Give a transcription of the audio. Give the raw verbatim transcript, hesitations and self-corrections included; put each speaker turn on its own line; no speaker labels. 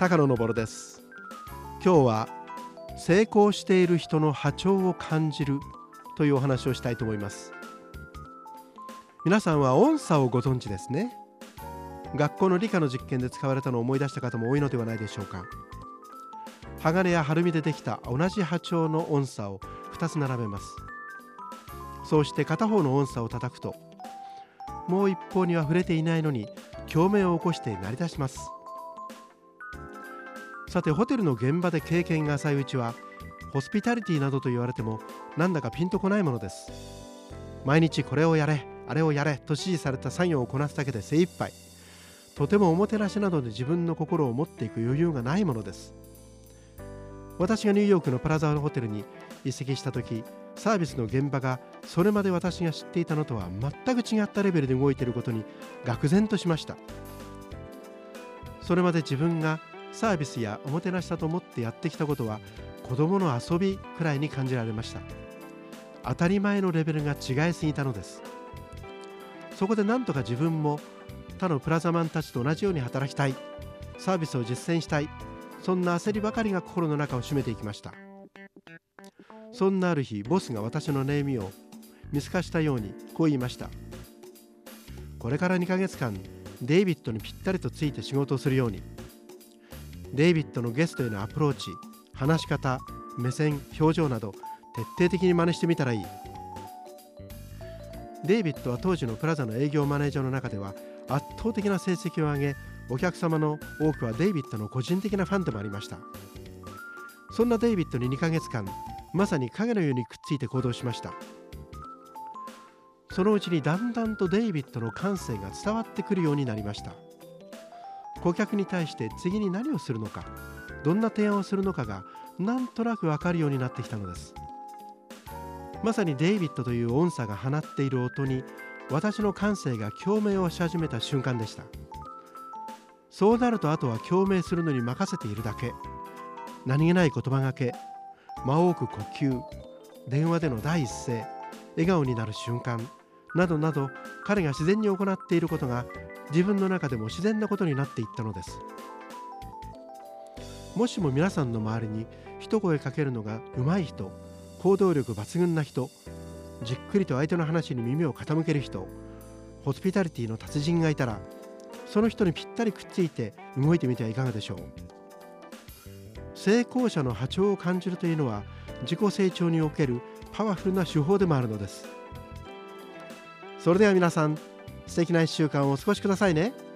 高野昇です。今日は成功している人の波長を感じるというお話をしたいと思います。皆さんは音差をご存知ですね。学校の理科の実験で使われたのを思い出した方も多いのではないでしょうか。鋼やアルミでできた同じ波長の音差をふたつ並べます。そうして片方の音差を叩くと、もう一方には触れていないのに共鳴を起こして鳴り出します。さて、ホテルの現場で経験が浅いうちはホスピタリティなどと言われてもなんだかピンとこないものです。毎日これをやれあれをやれと指示された作業をこなすだけで精一杯、とてもおもてなしなどで自分の心を持っていく余裕がないものです。私がニューヨークのプラザホテルに移籍した時、サービスの現場がそれまで私が知っていたのとは全く違ったレベルで動いていることに愕然としました。それまで自分がサービスやおもてなしだと思ってやってきたことは子供の遊びくらいに感じられました。当たり前のレベルが違いすぎたのです。そこで何とか自分も他のプラザマンたちと同じように働きたい、サービスを実践したい、そんな焦りばかりが心の中を占めていきました。そんなある日、ボスが私の悩みを見透かしたようにこう言いました。これからにかげつかんデイビッドにぴったりとついて仕事をするように、デイビッドのゲストへのアプローチ、話し方、目線、表情など徹底的に真似してみたらいい。デイビッドは当時のプラザの営業マネージャーの中では圧倒的な成績を上げ、お客様の多くはデイビッドの個人的なファンでもありました。そんなデイビッドににかげつかん、まさに影のようにくっついて行動しました。そのうちにだんだんとデイビッドの感性が伝わってくるようになりました。顧客に対して次に何をするのか、どんな提案をするのかがなんとなく分かるようになってきたのです。まさにデイビッドという音差が放っている音に私の感性が共鳴をし始めた瞬間でした。そうなるとあとは共鳴するのに任せているだけ。何気ない言葉がけ、間多く呼吸、電話での第一声、笑顔になる瞬間などなど、彼が自然に行っていることが自分の中でも自然なことになっていったのです。もしも皆さんの周りに一声かけるのが上手い人、行動力抜群な人、じっくりと相手の話に耳を傾ける人、ホスピタリティの達人がいたら、その人にぴったりくっついて動いてみてはいかがでしょう。成功者の波長を感じるというのは自己成長におけるパワフルな手法でもあるのです。それでは皆さん、素敵ないっしゅうかんをお過ごしくださいね。